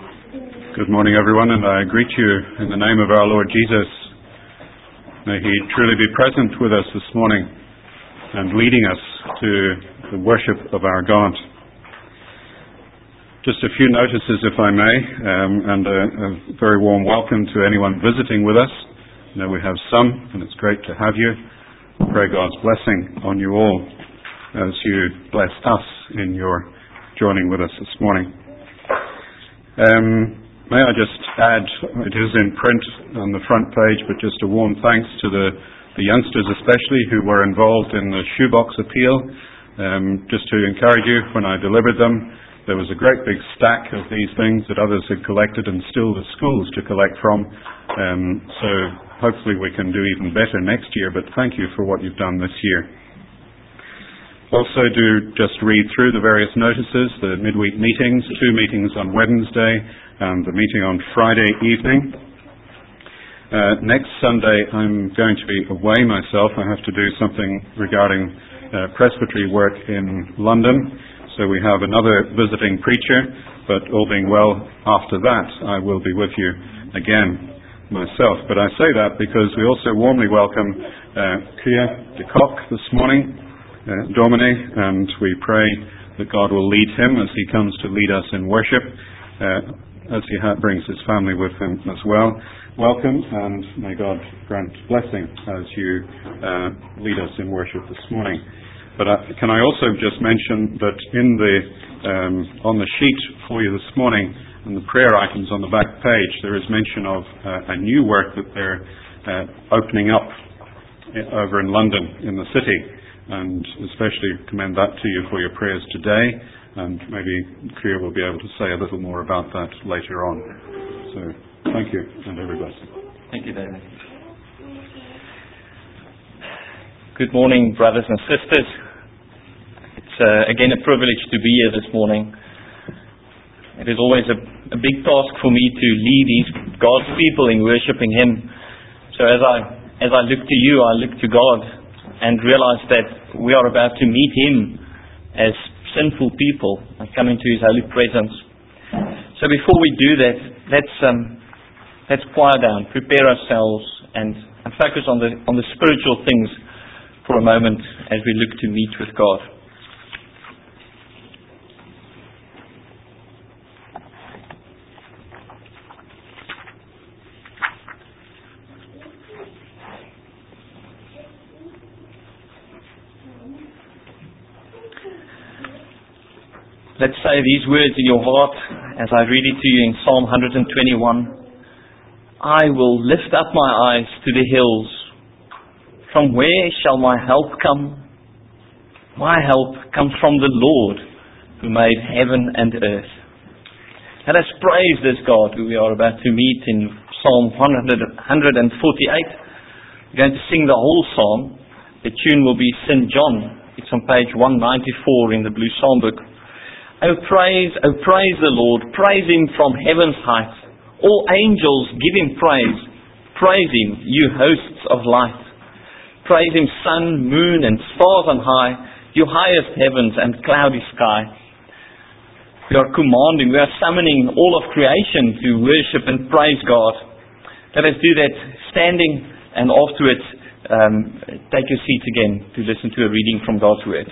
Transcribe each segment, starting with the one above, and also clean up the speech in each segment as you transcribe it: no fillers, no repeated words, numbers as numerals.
Good morning, everyone, and I greet you in the name of our Lord Jesus. May He truly be present with us this morning and leading us to the worship of our God. Just a few notices, if I may, and a very warm welcome to anyone visiting with us. I know we have some, and it's great to have you. Pray God's blessing on you all as you blessed us in your joining with us this morning. May I just add, it is in print on the front page, but just a warm thanks to the youngsters especially who were involved in the shoebox appeal. Just to encourage you, when I delivered them, there was a great big stack of these things that others had collected and still the schools to collect from. So hopefully we can do even better next year, but thank you for what you've done this year. Also do just read through the various notices, the midweek meetings, 2 meetings on Wednesday and the meeting on Friday evening. Next Sunday I'm going to be away myself. I have to do something regarding presbytery work in London. So we have another visiting preacher, but all being well after that I will be with you again myself. But I say that because we also warmly welcome Kia de Kock this morning, Domine, and we pray that God will lead him as he comes to lead us in worship, as he brings his family with him as well. Welcome, and may God grant blessing as you lead us in worship this morning. But can I also just mention that in on the sheet for you this morning, in the prayer items on the back page, there is mention of a new work that they're opening up over in London, in the city. And especially commend that to you for your prayers today, and maybe Kriya will be able to say a little more about that later on. So thank you, and every blessing. Thank you, David. Good morning, brothers and sisters. It's again a privilege to be here this morning. It is always a big task for me to lead these God's people in worshiping Him. So as I look to you, I look to God and realize that we are about to meet Him as sinful people and come into His holy presence. So before we do that, let's quiet down, prepare ourselves, and focus on the spiritual things for a moment as we look to meet with God. Let's say these words in your heart as I read it to you in Psalm 121. I will lift up my eyes to the hills. From where shall my help come? My help comes from the Lord who made heaven and earth. Let us praise this God who we are about to meet in Psalm 148. We're going to sing the whole psalm. The tune will be St. John. It's on page 194 in the Blue Psalm book. Oh praise the Lord, praise Him from heaven's height. All angels give Him praise. Praise Him, you hosts of light. Praise Him, sun, moon, and stars on high, you highest heavens and cloudy sky. We are commanding, we are summoning all of creation to worship and praise God. Let us do that standing, and afterwards take your seats again to listen to a reading from God's Word.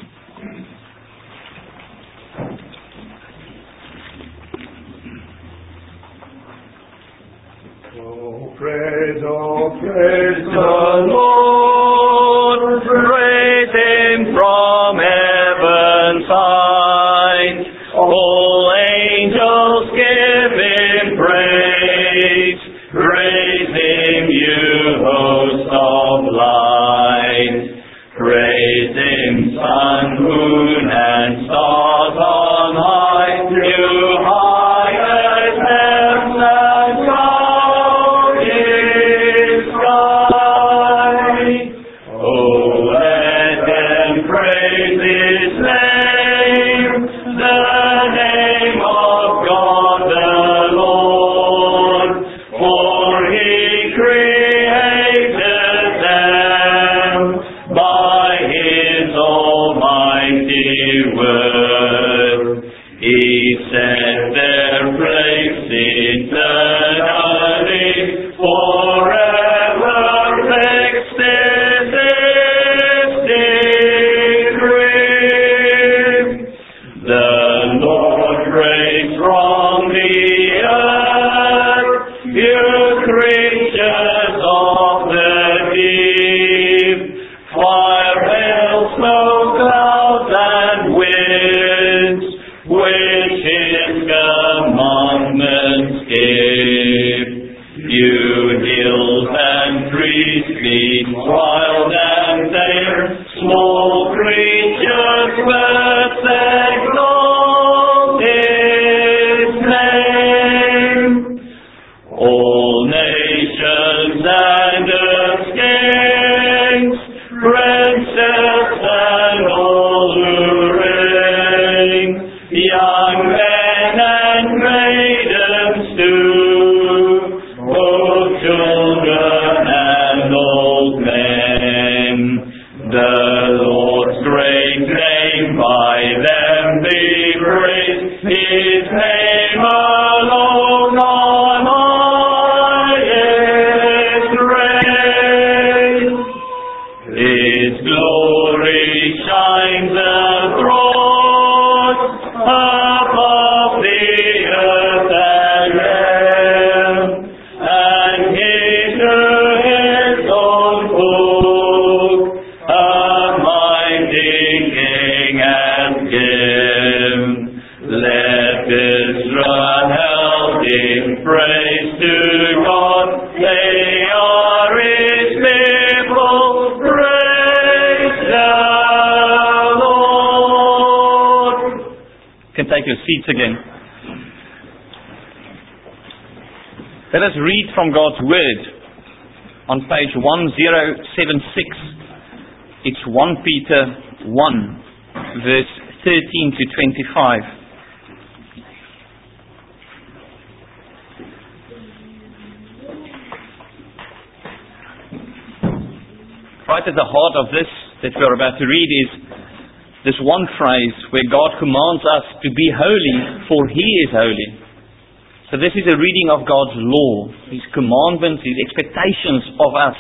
Praise the Lord, praise Him from heaven's height. All angels give Him praise. Praise Him, you hosts of light. Praise Him, sun, moon, and stars on high. You highest heavens and cloudy sky. eternally, forever fixed in this decree. The Lord reigns from the earth, you creatures of the deep, fire, hail, snow, clouds, and winds, which His commandments give. You hills and trees, beasts, wild and tame, small creatures, birds, exalt His name. All nations and earth's kings, princes and all who reign, young men and maidens too, both children and old men. The Lord's great name by them be praised, His name alone on highest raised. His glory shines abroad above the earth and air, and He to His own folk a mighty King has given. Let Israel give praise to God, they are His people, praise the Lord. You can take your seats again. Let us read from God's Word on page 1076. It's 1 Peter 1, verse 13 to 25. Right at the heart of this that we're about to read is this one phrase where God commands us to be holy, for He is holy. So this is a reading of God's law, His commandments, His expectations of us.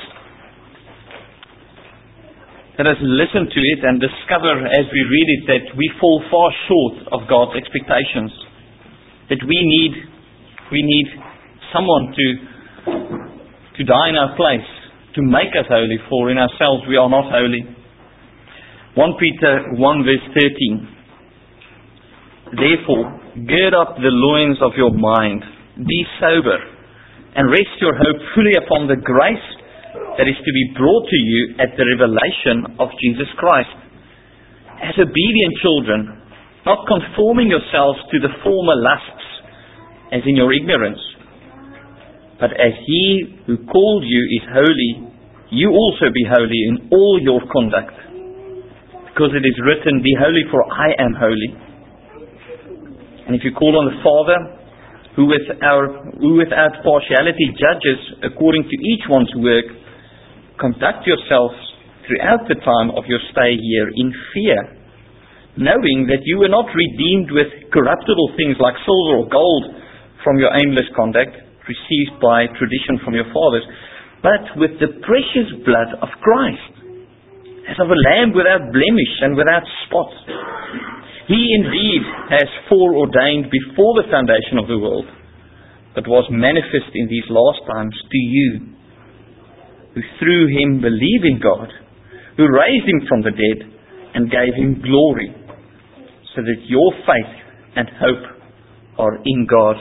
Let us listen to it and discover as we read it that we fall far short of God's expectations. That we need someone to die in our place, to make us holy, for in ourselves we are not holy. 1 Peter 1 verse 13. Therefore, gird up the loins of your mind, be sober, and rest your hope fully upon the grace that is to be brought to you at the revelation of Jesus Christ. As obedient children, not conforming yourselves to the former lusts, as in your ignorance, but as He who called you is holy, you also be holy in all your conduct. Because it is written, be holy for I am holy. And if you call on the Father, who without partiality judges according to each one's work, conduct yourselves throughout the time of your stay here in fear, knowing that you were not redeemed with corruptible things like silver or gold from your aimless conduct, received by tradition from your fathers, but with the precious blood of Christ, as of a lamb without blemish and without spot. He indeed has foreordained before the foundation of the world, but was manifest in these last times to you, who through Him believe in God, who raised Him from the dead and gave Him glory, so that your faith and hope are in God.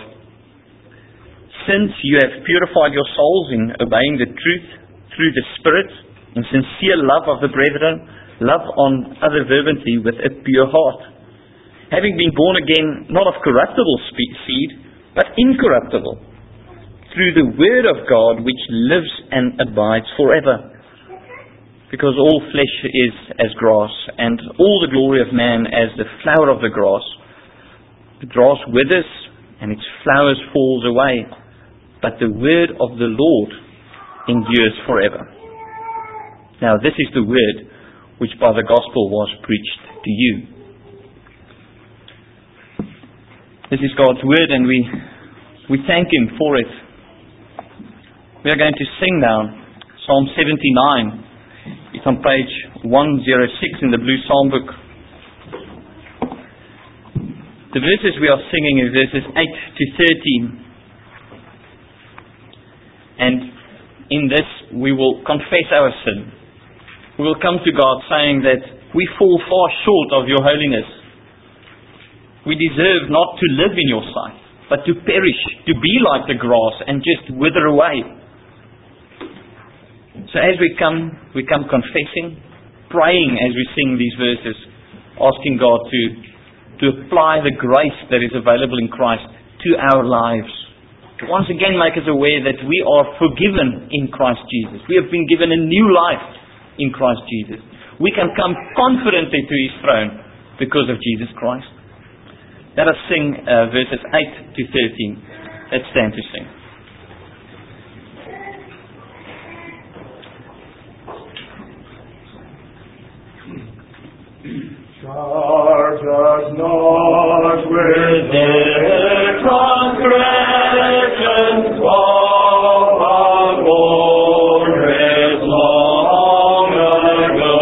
Since you have purified your souls in obeying the truth through the Spirit, in sincere love of the brethren, love on other fervently with a pure heart, having been born again, not of corruptible seed, but incorruptible, through the word of God which lives and abides forever. Because all flesh is as grass, and all the glory of man as the flower of the grass. The grass withers, and its flowers falls away, but the word of the Lord endures forever. Now this is the word which by the gospel was preached to you. This is God's word, and we We thank Him for it. We are going to sing now Psalm 79. It's on page 106 in the Blue Psalm book. The verses we are singing are verses 8 to 13. And in this we will confess our sin. We will come to God saying that we fall far short of your holiness. We deserve not to live in your sight, but to perish, to be like the grass and just wither away. So as we come confessing, praying as we sing these verses, asking God to apply the grace that is available in Christ to our lives. Once again, make us aware that we are forgiven in Christ Jesus. We have been given a new life in Christ Jesus. We can come confidently to His throne because of Jesus Christ. Let us sing verses 8 to 13. Let's stand to sing. Charge us not with their transgressions, all our glories long ago.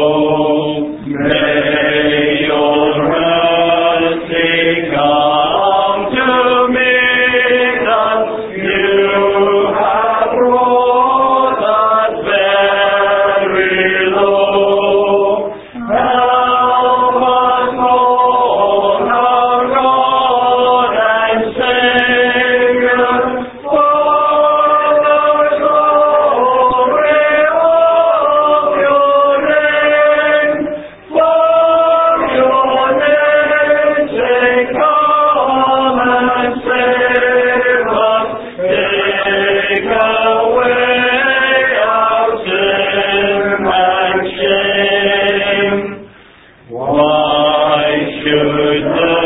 May your mercy come to meet us. You have brought us very low. Help us, Lord, our God and Savior, for the glory of your name. For your name's sake, come and save us. Take away our sin and shame. Why should the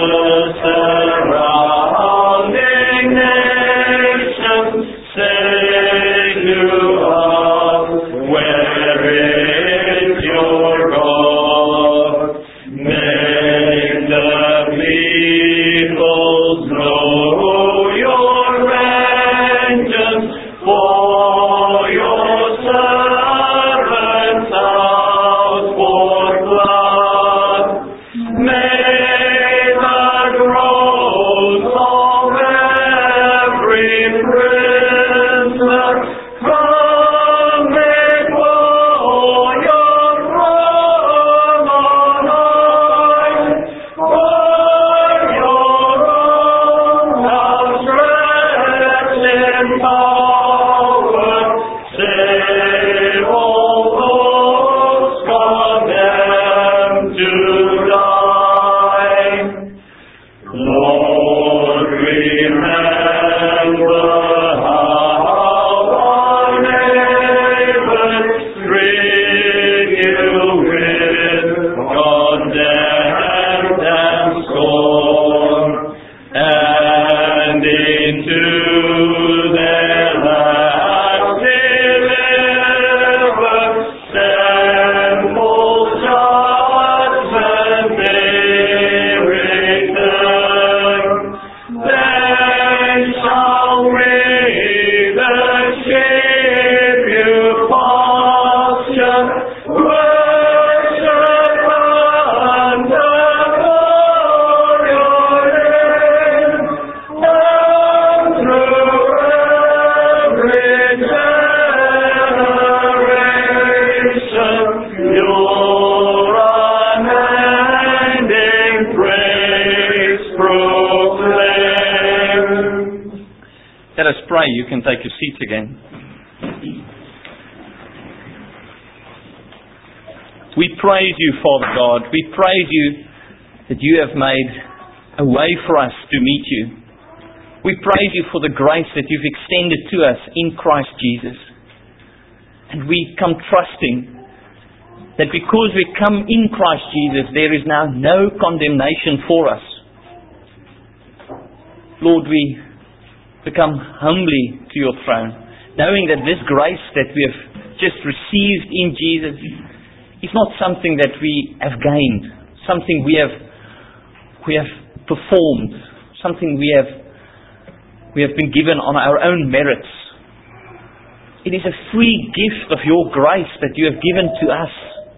surrounding nations say to us, where is your God? Make the peoples know your vengeance, for your servants out for blood. May the groans of every prisoner come before your throne on high. For your own outstretched power, save all those condemned to die. Lord, remember how our neighbors treat you with contempt and scorn, and into their land deliver sinful judgment they return. Then shall we, the sheep you pasture, worship and adore your name. And through every generation, your unending praise proclaim. Let us pray. You can take your seats again. We praise you, Father God. We praise you that you have made a way for us to meet you. We praise you for the grace that you've extended to us in Christ Jesus. And we come trusting that because we come in Christ Jesus, there is now no condemnation for us. Lord, we come humbly to your throne, knowing that this grace that we have just received in Jesus is not something that we have gained, something we have performed, something we have we have been given on our own merits. It is a free gift of your grace that you have given to us.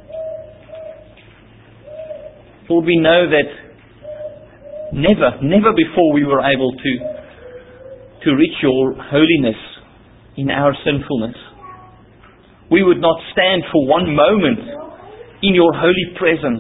Lord, we know that never before we were able to reach your holiness in our sinfulness. We would not stand for one moment in your holy presence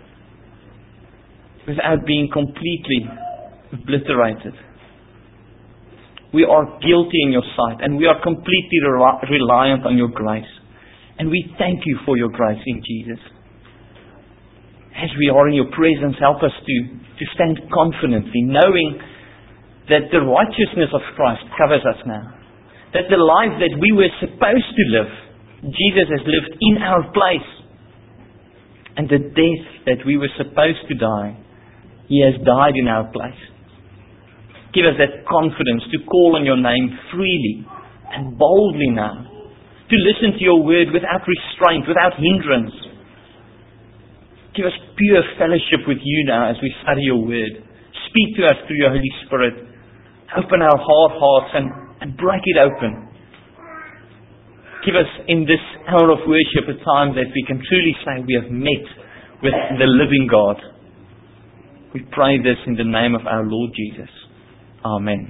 without being completely obliterated. We are guilty in your sight, and we are completely reliant on your grace. And we thank you for your grace in Jesus. As we are in your presence, help us to stand confidently, knowing that the righteousness of Christ covers us now. That the life that we were supposed to live, Jesus has lived in our place. And the death that we were supposed to die, He has died in our place. Give us that confidence to call on your name freely and boldly now. To listen to your word without restraint, without hindrance. Give us pure fellowship with you now as we study your word. Speak to us through your Holy Spirit. Open our hard hearts and break it open. Give us in this hour of worship a time that we can truly say we have met with the living God. We pray this in the name of our Lord Jesus. Amen.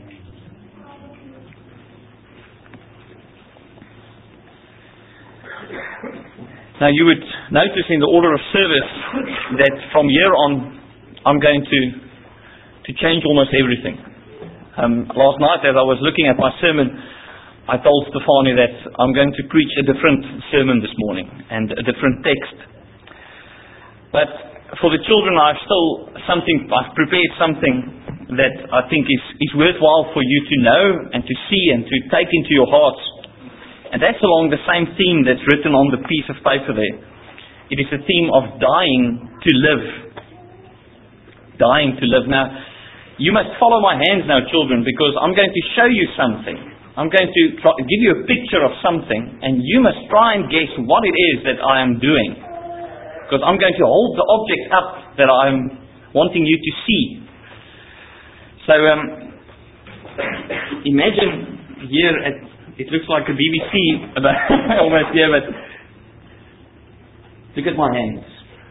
Now you would notice in the order of service that from here on I'm going to change almost everything. Last night as I was looking at my sermon, I told Stefanie that I'm going to preach a different sermon this morning and a different text. But for the children I've prepared something that I think is worthwhile for you to know and to see and to take into your hearts. And that's along the same theme that's written on the piece of paper there. It is the theme of dying to live. Dying to live. Now, you must follow my hands now, children, because I'm going to show you something. I'm going to give you a picture of something, and you must try and guess what it is that I am doing. Because I'm going to hold the object up that I'm wanting you to see. So, imagine here, it looks like a BBC, almost here, but look at my hands.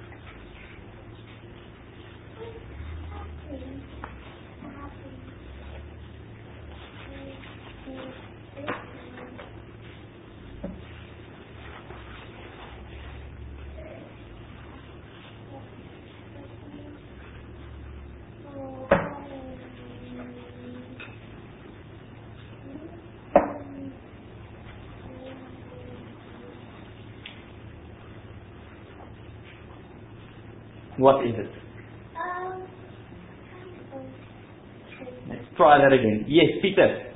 What is it? Let's try that again. Yes, Peter.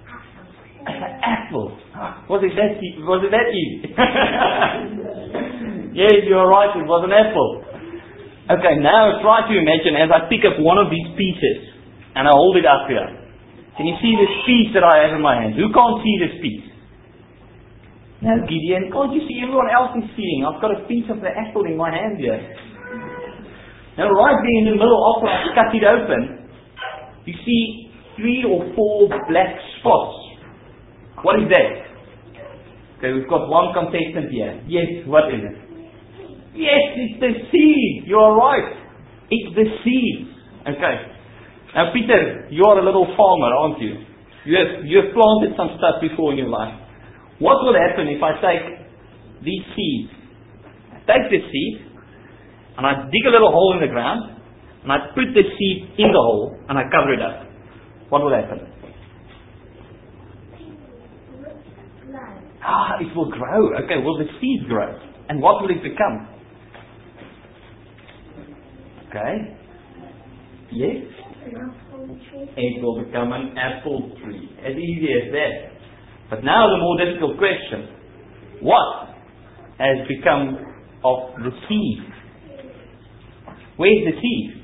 Apple. Was it that easy? Yes, you're right. It was an apple. Okay, now try to imagine as I pick up one of these pieces and I hold it up here. Can you see this piece that I have in my hand? Who can't see this piece? No, Gideon. Can't you see? Everyone else is seeing. I've got a piece of the apple in my hand here. Now right there in the middle, after I cut it open, you see 3 or 4 black spots. What is that? Okay, we've got one contestant here. Yes, what is it? Yes, it's the seed. You are right. It's the seed. Okay. Now Peter, you are a little farmer, aren't you? You have planted some stuff before in your life. What will happen if I take these seeds? I take the seed, and I dig a little hole in the ground, and I put the seed in the hole, and I cover it up. What will happen? It will grow. Okay, will the seed grow? And what will it become? Okay. Yes? It will become an apple tree. As easy as that. But now the more difficult question. What has become of the seed? Where's the seed?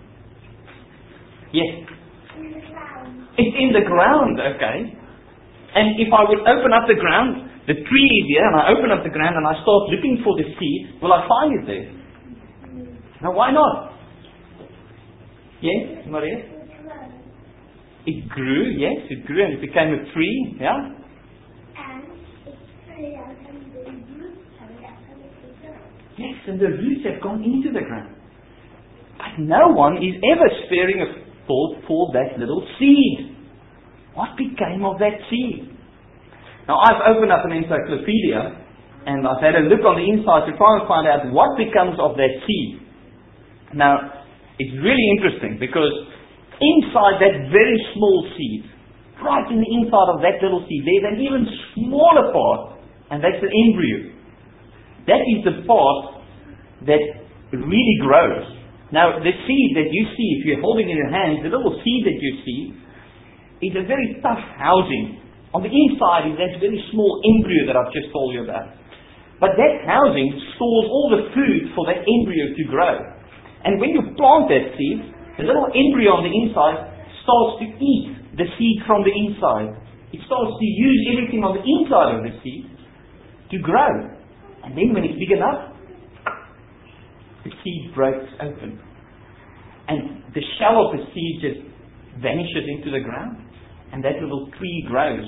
Yes. It's in the ground, okay. And if I would open up the ground, the tree is here, and I open up the ground and I start looking for the seed, will I find it there? Now why not? Yes, Maria? It grew, yes, it grew and it became a tree, yeah? And it spread out and the roots coming out from the ground. Yes, and the roots have gone into the ground. But no one is ever sparing a thought for that little seed. What became of that seed? Now I've opened up an encyclopedia and I've had a look on the inside to try and find out what becomes of that seed. Now, it's really interesting because inside that very small seed, right in the inside of that little seed, there's an even smaller part, and that's the embryo. That is the part that really grows. Now, the seed that you see, if you're holding in your hands, the little seed that you see, is a very tough housing. On the inside is that very small embryo that I've just told you about. But that housing stores all the food for that embryo to grow. And when you plant that seed, the little embryo on the inside starts to eat the seed from the inside. It starts to use everything on the inside of the seed to grow. And then when it's big enough, the seed breaks open. And the shell of the seed just vanishes into the ground. And that little tree grows.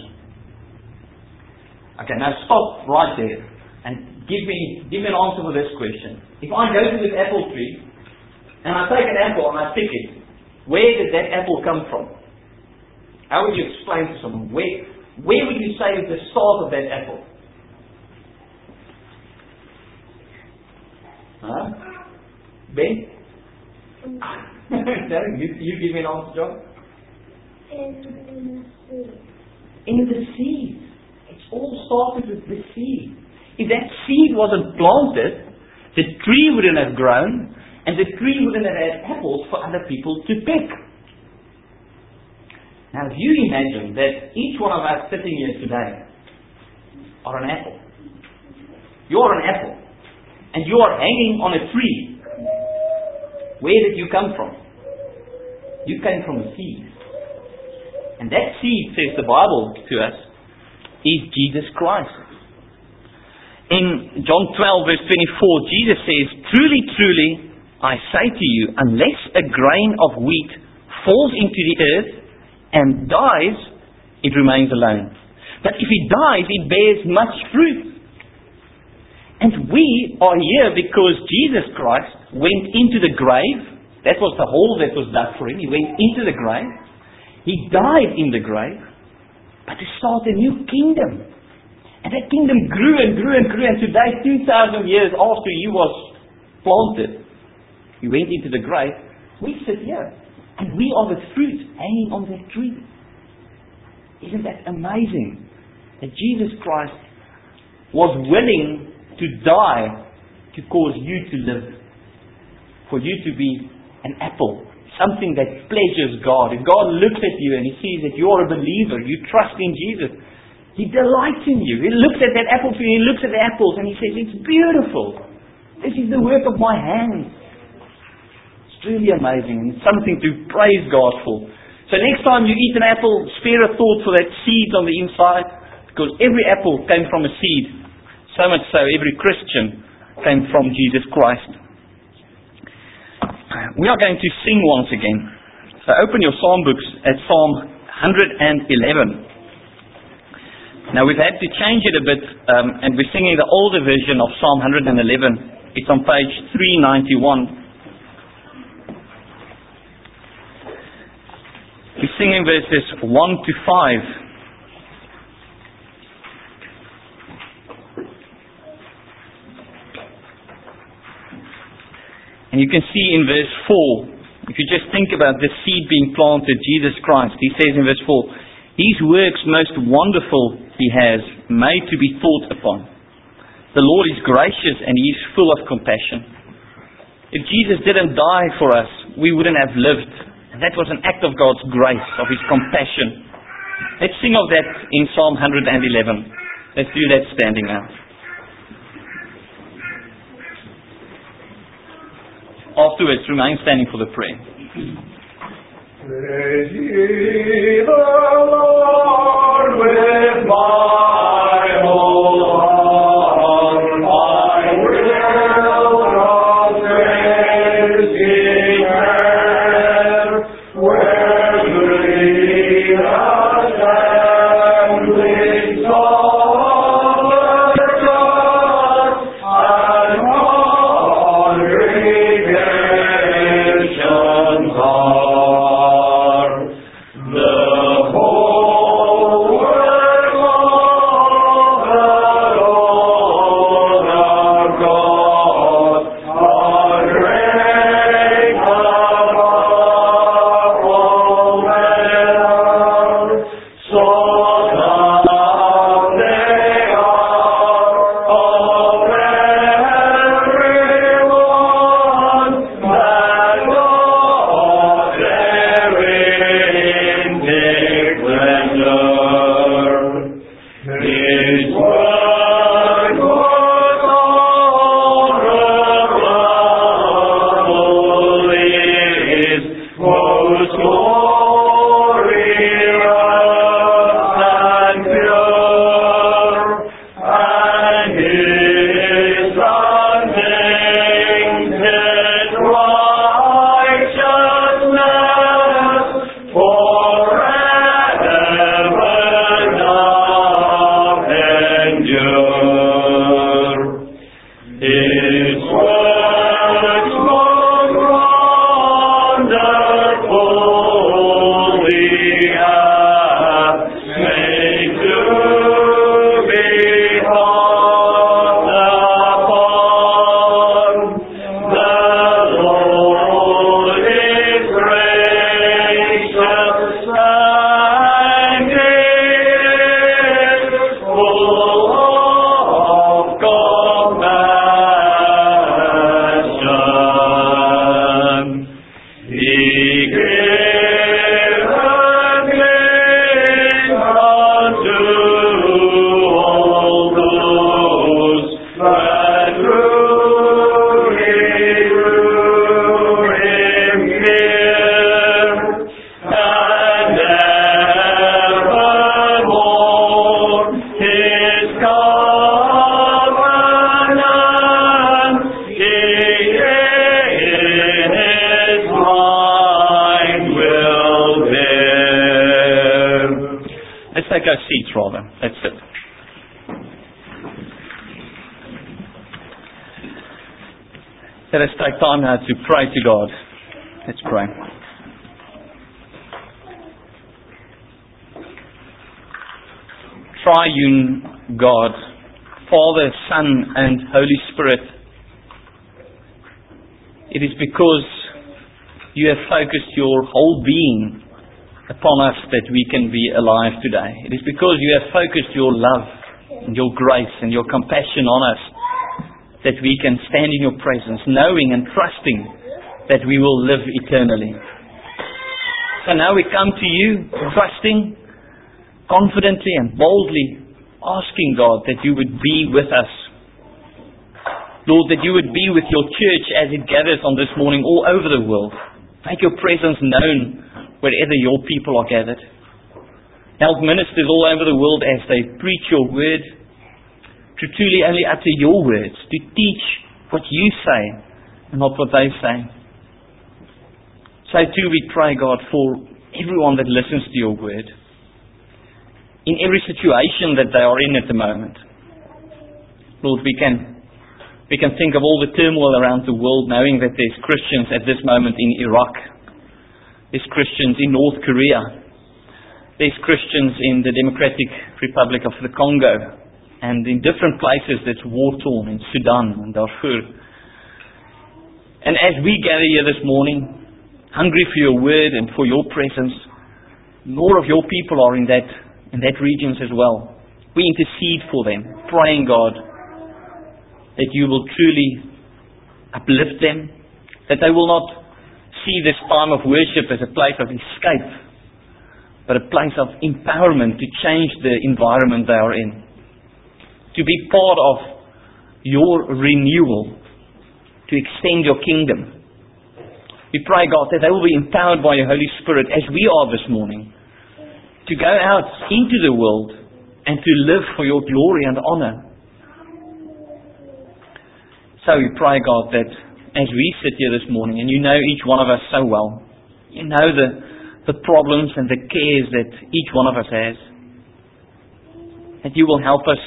Okay, now stop right there. And give me an answer for this question. If I go to this apple tree, and I take an apple and I pick it, where did that apple come from? How would you explain to someone? Where would you say is the start of that apple? Huh? Ben? No, you give me an answer, John. In the seed. In the seed. It's all started with the seed. If that seed wasn't planted, the tree wouldn't have grown, and the tree wouldn't have had apples for other people to pick. Now, if you imagine that each one of us sitting here today are an apple. You're an apple. And you are hanging on a tree. Where did you come from? You came from a seed. And that seed, says the Bible to us, is Jesus Christ. In John 12 verse 24, Jesus says, "Truly, truly, I say to you, unless a grain of wheat falls into the earth and dies, it remains alone. But if it dies, it bears much fruit." And we are here because Jesus Christ went into the grave. That was the hole that was dug for him. He went into the grave. He died in the grave, but to start a new kingdom. And that kingdom grew and grew and grew. And today, 2,000 years after he was planted, he went into the grave, we sit here. And we are the fruit hanging on that tree. Isn't that amazing? That Jesus Christ was willing to die to cause you to live. For you to be an apple. Something that pleasures God. If God looks at you and He sees that you are a believer, you trust in Jesus, He delights in you. He looks at that apple tree, He looks at the apples and He says, "It's beautiful. This is the work of my hands." It's really amazing and something to praise God for. So next time you eat an apple, spare a thought for that seed on the inside, because every apple came from a seed. So much so, every Christian came from Jesus Christ. We are going to sing once again. So open your psalm books at Psalm 111. Now we've had to change it a bit, and we're singing the older version of Psalm 111. It's on page 391. We're singing verses 1 to 5. And you can see in verse 4, if you just think about the seed being planted, Jesus Christ, He says in verse 4, "These works most wonderful He has made to be thought upon. The Lord is gracious and He is full of compassion." If Jesus didn't die for us, we wouldn't have lived. And that was an act of God's grace, of His compassion. Let's sing of that in Psalm 111. Let's do that standing now. Afterwards, remain standing for the prayer. Praise ye the Lord with my whole heart. I will not praise Him where the Let's take our seats rather. Let's sit. Let us take time now to pray to God. Let's pray. Triune God, Father, Son, and Holy Spirit, it is because you have focused your whole being upon us that we can be alive today. It is because you have focused your love and your grace and your compassion on us that we can stand in your presence, knowing and trusting that we will live eternally. So now we come to you, trusting, confidently and boldly, asking God that you would be with us. Lord, that you would be with your church as it gathers on this morning all over the world. Make your presence known wherever your people are gathered. Help ministers all over the world as they preach your word to truly only utter your words, to teach what you say and not what they say. So too we pray, God, for everyone that listens to your word, in every situation that they are in at the moment. Lord, we can think of all the turmoil around the world, knowing that there's Christians at this moment in Iraq. There's Christians in North Korea. There's Christians in the Democratic Republic of the Congo. And in different places that's war-torn, in Sudan and Darfur. And as we gather here this morning, hungry for your word and for your presence, more of your people are in that regions as well. We intercede for them, praying, God, that you will truly uplift them, that they will not see this time of worship as a place of escape, but a place of empowerment to change the environment they are in, to be part of your renewal, to extend your kingdom. We pray, God, that they will be empowered by your Holy Spirit as we are this morning, to go out into the world and to live for your glory and honor. So we pray, God, that as we sit here this morning, and you know each one of us so well, you know the problems and the cares that each one of us has, that you will help us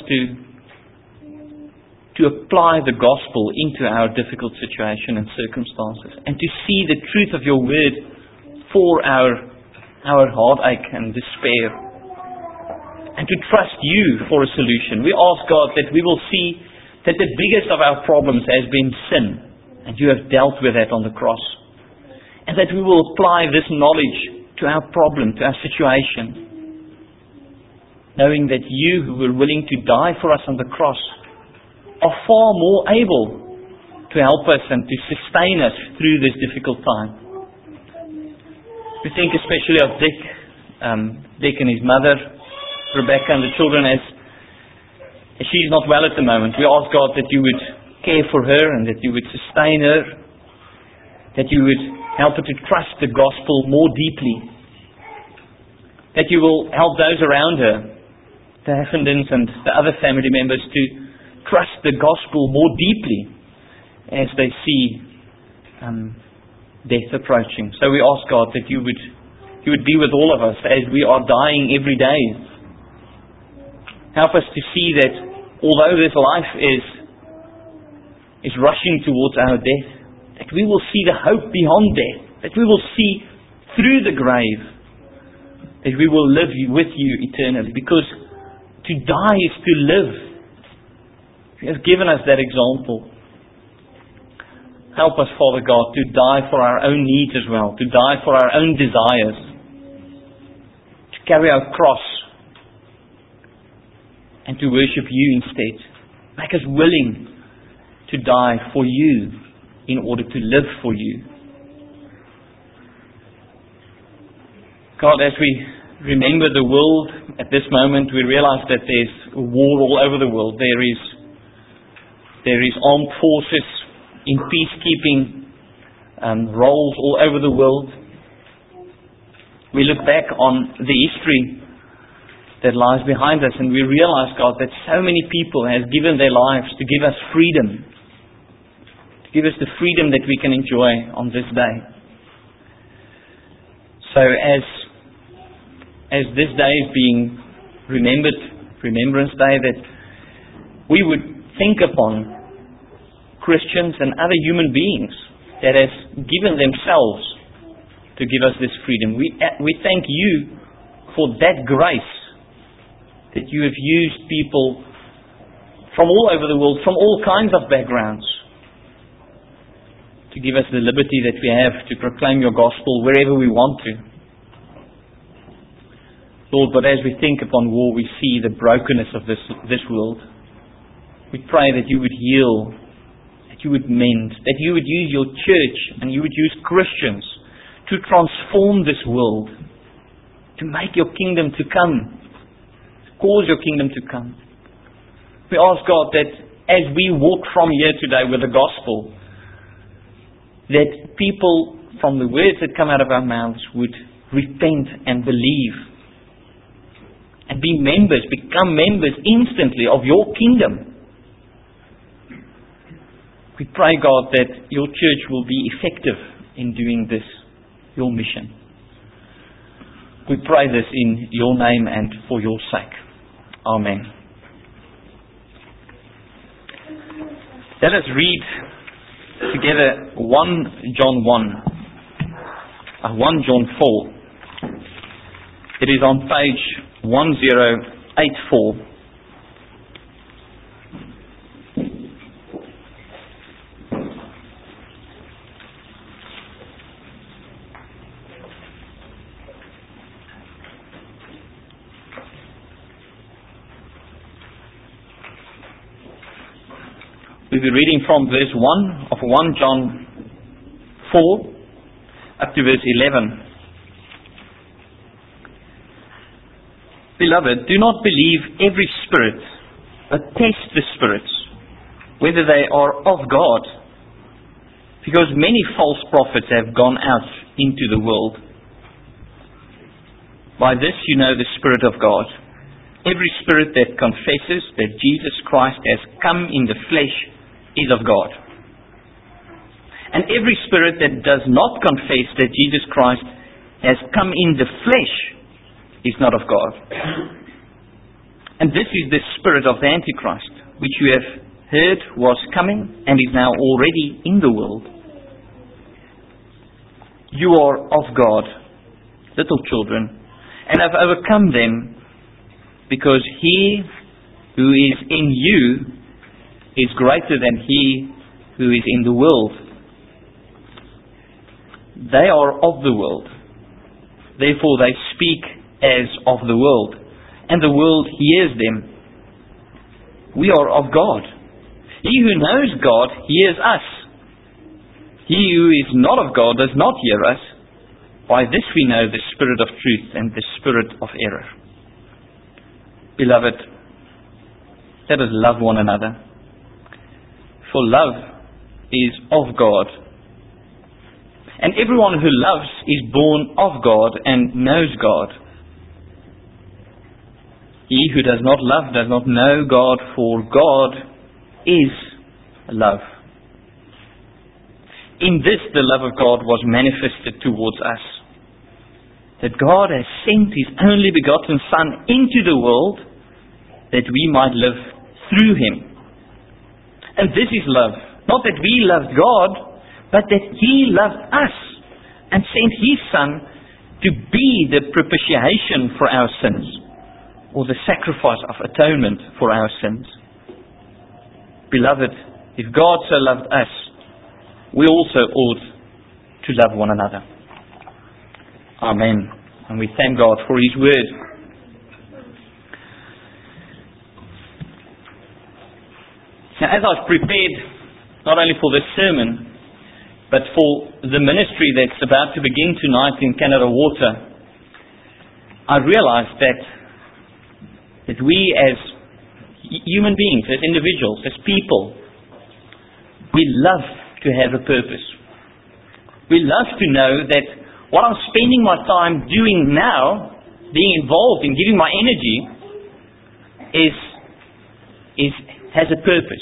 to apply the gospel into our difficult situation and circumstances, and to see the truth of your word for our heartache and despair, and to trust you for a solution. We ask, God, that we will see that the biggest of our problems has been sin, and you have dealt with that on the cross, and that we will apply this knowledge to our problem, to our situation, knowing that you who were willing to die for us on the cross are far more able to help us and to sustain us through this difficult time. We think especially of Dick and his mother, Rebecca, and the children as she's not well at the moment. We ask, God, that you would care for her and that you would sustain her, that you would help her to trust the gospel more deeply, that you will help those around her, the Heffendens and the other family members, to trust the gospel more deeply as they see death approaching. So we ask, God, that you would be with all of us as we are dying every day. Help us to see that although this life is rushing towards our death, that we will see the hope beyond death, that we will see through the grave, that we will live with you eternally. Because to die is to live. You have given us that example. Help us, Father God, to die for our own needs as well, to die for our own desires, to carry our cross, and to worship you instead. Make us willing to die for you in order to live for you. God, as we remember the world at this moment, we realize that there's a war all over the world. There is armed forces in peacekeeping roles all over the world. We look back on the history that lies behind us, and we realize, God, that so many people have given their lives to give us freedom, to give us the freedom that we can enjoy on this day. So as this day is being Remembrance Day, that we would think upon Christians and other human beings that has given themselves to give us this freedom. We thank you for that grace, that you have used people from all over the world, from all kinds of backgrounds, to give us the liberty that we have to proclaim your gospel wherever we want to. Lord, but as we think upon war, we see the brokenness of this world. We pray that you would heal, that you would mend, that you would use your church and you would use Christians to transform this world, to make your kingdom to come, to cause your kingdom to come. We ask God that as we walk from here today with the gospel, that people from the words that come out of our mouths would repent and believe and become members instantly of your kingdom. We pray, God, that your church will be effective in doing this, your mission. We pray this in your name and for your sake. Amen. Let us read together 1 John 4. It is on page 1084. We'll be reading from verse 1 of 1 John 4 up to verse 11. Beloved, do not believe every spirit, but test the spirits, whether they are of God, because many false prophets have gone out into the world. By this you know the Spirit of God. Every spirit that confesses that Jesus Christ has come in the flesh is of God. And every spirit that does not confess that Jesus Christ has come in the flesh is not of God. And this is the spirit of the Antichrist, which you have heard was coming and is now already in the world. You are of God, little children, and have overcome them, because he who is in you is greater than he who is in the world. They are of the world, therefore they speak as of the world, and the world hears them. We are of God. He who knows God hears us. He who is not of God does not hear us. By this we know the spirit of truth and the spirit of error. Beloved, let us love one another, for love is of God. And everyone who loves is born of God and knows God. He who does not love does not know God, for God is love. In this the love of God was manifested towards us, that God has sent His only begotten Son into the world, that we might live through Him. And this is love, not that we loved God, but that He loved us and sent His Son to be the propitiation for our sins, or the sacrifice of atonement for our sins. Beloved, if God so loved us, we also ought to love one another. Amen. And we thank God for His word. Now, as I've prepared not only for this sermon, but for the ministry that's about to begin tonight in Canada Water, I realized that we as human beings, as individuals, as people, we love to have a purpose. We love to know that what I'm spending my time doing now, being involved in giving my energy, has a purpose.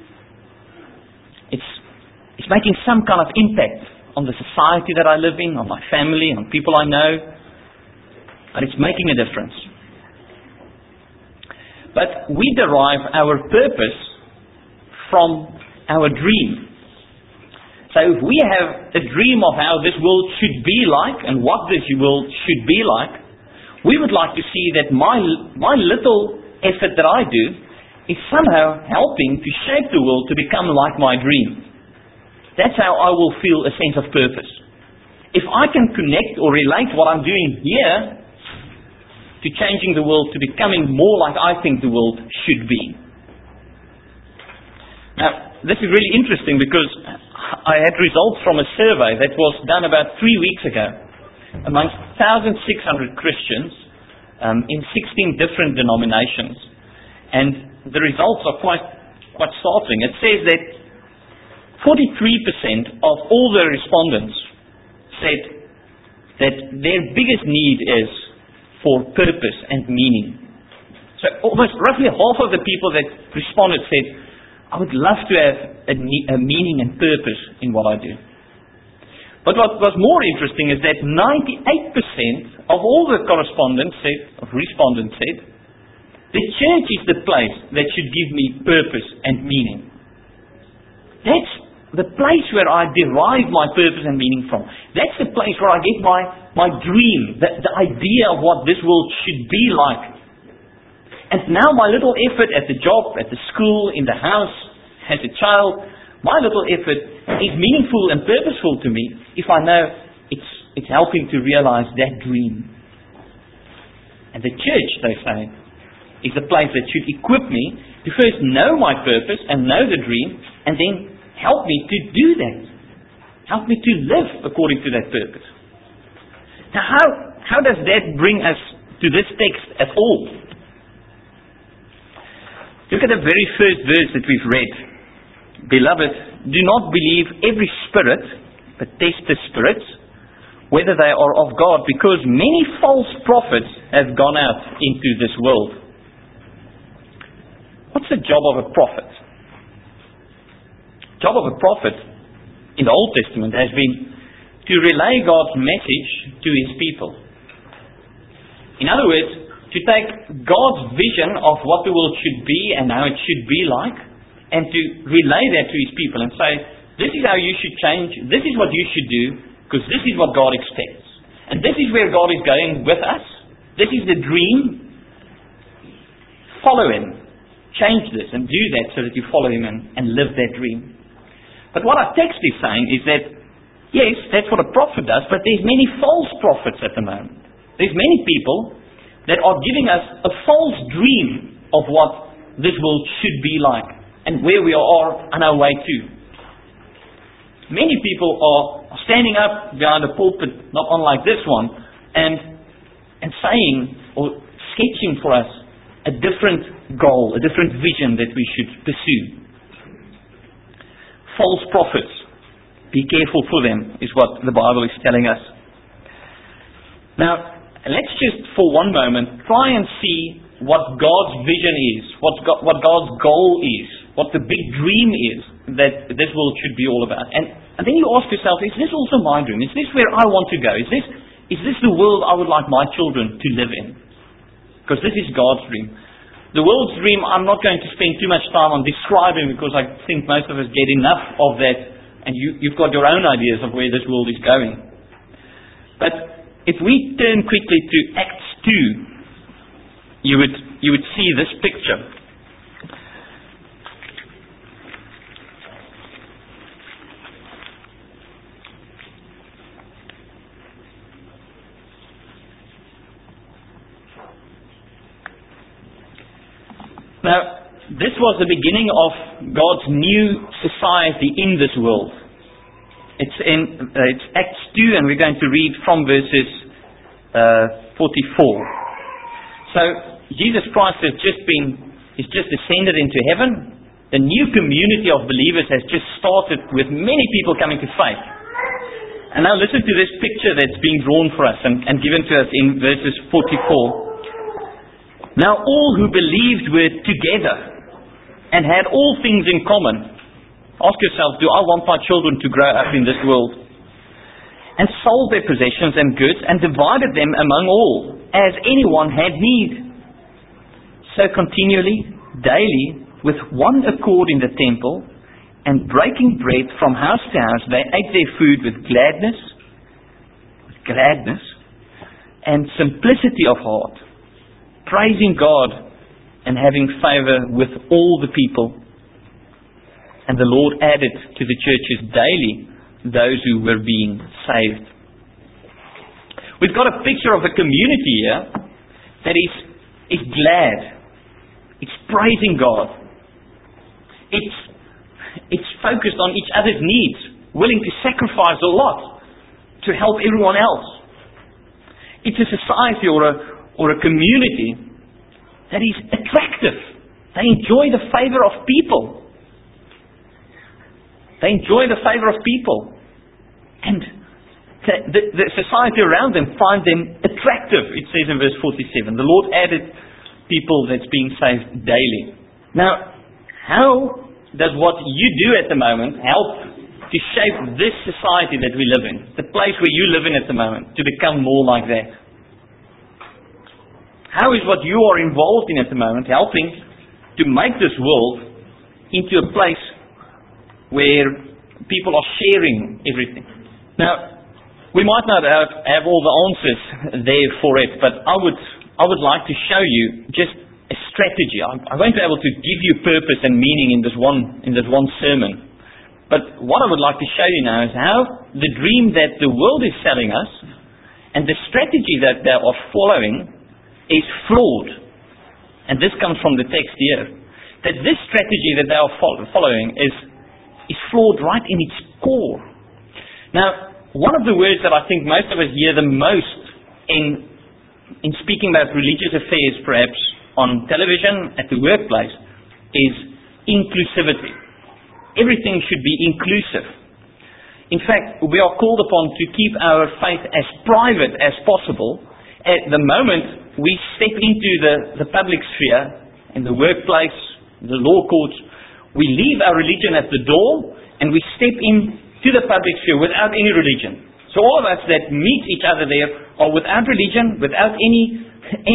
It's making some kind of impact on the society that I live in, on my family, on people I know, and it's making a difference. But we derive our purpose from our dream. So if we have a dream of how this world should be like and what this world should be like, we would like to see that my little effort that I do is somehow helping to shape the world to become like my dream. That's how I will feel a sense of purpose. If I can connect or relate what I'm doing here to changing the world to becoming more like I think the world should be. Now, this is really interesting because I had results from a survey that was done about 3 weeks ago amongst 1,600 Christians in 16 different denominations. And the results are quite startling. It says that 43% of all the respondents said that their biggest need is for purpose and meaning. So almost roughly half of the people that responded said, I would love to have a meaning and purpose in what I do. But what was more interesting is that 98% of all the respondents said, the church is the place that should give me purpose and meaning. That's the place where I derive my purpose and meaning from. That's the place where I get my dream, the idea of what this world should be like. And now my little effort at the job, at the school, in the house, as a child, my little effort is meaningful and purposeful to me if I know it's helping to realize that dream. And the church, they say, is the place that should equip me to first know my purpose and know the dream, and then help me to do that. Help me to live according to that purpose. Now, how does that bring us to this text at all? Look at the very first verse that we've read. Beloved, do not believe every spirit, but test the spirits, whether they are of God, because many false prophets have gone out into this world. What's the job of a prophet? The job of a prophet in the Old Testament has been to relay God's message to His people. In other words, to take God's vision of what the world should be and how it should be like, and to relay that to His people and say, this is how you should change, this is what you should do, because this is what God expects. And this is where God is going with us. This is the dream. Follow Him. Change this and do that so that you follow Him and live that dream. But what our text is saying is that, yes, that's what a prophet does, but there's many false prophets at the moment. There's many people that are giving us a false dream of what this world should be like and where we are on our way to. Many people are standing up behind a pulpit, not unlike this one, and saying or sketching for us a different goal, a different vision that we should pursue. False prophets, be careful for them, is what the Bible is telling us. Now, let's just for one moment try and see what God's vision is, what God's goal is, what the big dream is that this world should be all about. And then you ask yourself, is this also my dream? Is this where I want to go? Is this the world I would like my children to live in? Because this is God's dream. The world's dream I'm not going to spend too much time on describing, because I think most of us get enough of that, and you've got your own ideas of where this world is going. But if we turn quickly to Acts 2, you would see this picture. Now, this was the beginning of God's new society in this world. It's Acts 2, and we're going to read from verses 44. So Jesus Christ has just ascended into heaven. The new community of believers has just started, with many people coming to faith. And now listen to this picture that's being drawn for us and given to us in verses 44. Now all who believed were together and had all things in common. Ask yourself, do I want my children to grow up in this world? And sold their possessions and goods and divided them among all, as anyone had need. So continually, daily, with one accord in the temple, and breaking bread from house to house, they ate their food with gladness, and simplicity of heart, praising God and having favor with all the people. And the Lord added to the churches daily those who were being saved. We've got a picture of a community here that is glad. It's praising God. It's focused on each other's needs, willing to sacrifice a lot to help everyone else. It's a society or a community that is attractive. They enjoy the favor of people. And the society around them find them attractive, it says in verse 47. The Lord added people that's being saved daily. Now, how does what you do at the moment help to shape this society that we live in, the place where you live in at the moment, to become more like that? How is what you are involved in at the moment helping to make this world into a place where people are sharing everything? Now, we might not have all the answers there for it, but I would like to show you just a strategy. I won't be able to give you purpose and meaning in this one sermon. But what I would like to show you now is how the dream that the world is selling us and the strategy that they are following is flawed. And this comes from the text here. That this strategy that they are following is flawed right in its core. Now, one of the words that I think most of us hear the most in speaking about religious affairs, perhaps on television, at the workplace, is inclusivity. Everything should be inclusive. In fact, we are called upon to keep our faith as private as possible. At the moment we step into the public sphere, in the workplace, the law courts, we leave our religion at the door and we step into the public sphere without any religion. So all of us that meet each other there are without religion, without any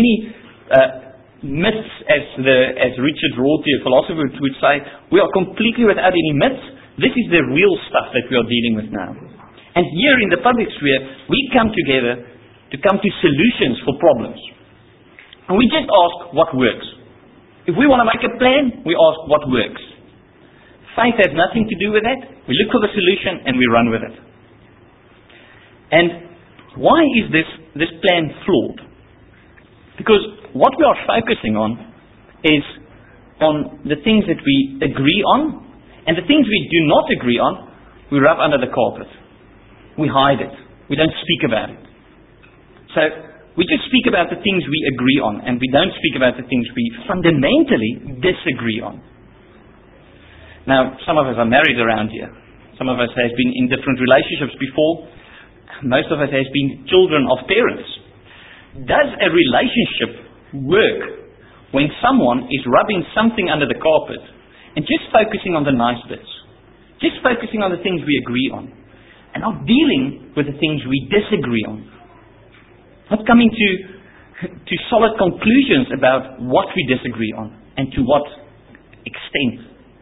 myths, as Richard Rorty, a philosopher, would say. We are completely without any myths. This is the real stuff that we are dealing with now. And here in the public sphere, we come together to come to solutions for problems. And we just ask what works. If we want to make a plan, we ask what works. Faith has nothing to do with that. We look for the solution and we run with it. And why is this plan flawed? Because what we are focusing on is on the things that we agree on, and the things we do not agree on, we rub under the carpet. We hide it. We don't speak about it. So we just speak about the things we agree on, and we don't speak about the things we fundamentally disagree on. Now, some of us are married around here. Some of us have been in different relationships before. Most of us have been children of parents. Does a relationship work when someone is rubbing something under the carpet and just focusing on the nice bits? Just focusing on the things we agree on and not dealing with the things we disagree on? Not coming to solid conclusions about what we disagree on and to what extent.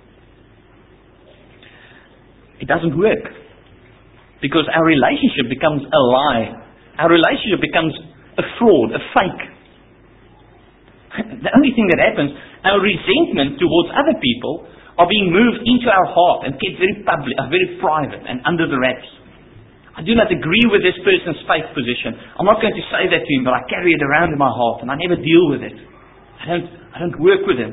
It doesn't work. Because our relationship becomes a lie. Our relationship becomes a fraud, a fake. The only thing that happens, our resentment towards other people are being moved into our heart and get very public, very private and under the wraps. I do not agree with this person's faith position. I'm not going to say that to him, but I carry it around in my heart and I never deal with it. I don't work with him.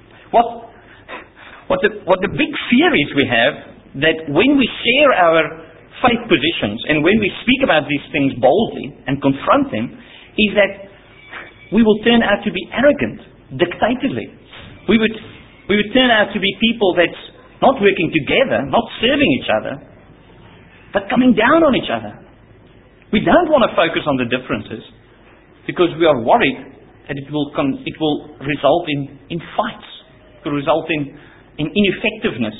What the big fear is we have, that when we share our faith positions and when we speak about these things boldly and confront them, is that we will turn out to be arrogant, dictatorly. We would turn out to be people that's not working together, not serving each other, but coming down on each other. We don't want to focus on the differences because we are worried that it will result in fights. It will result in ineffectiveness.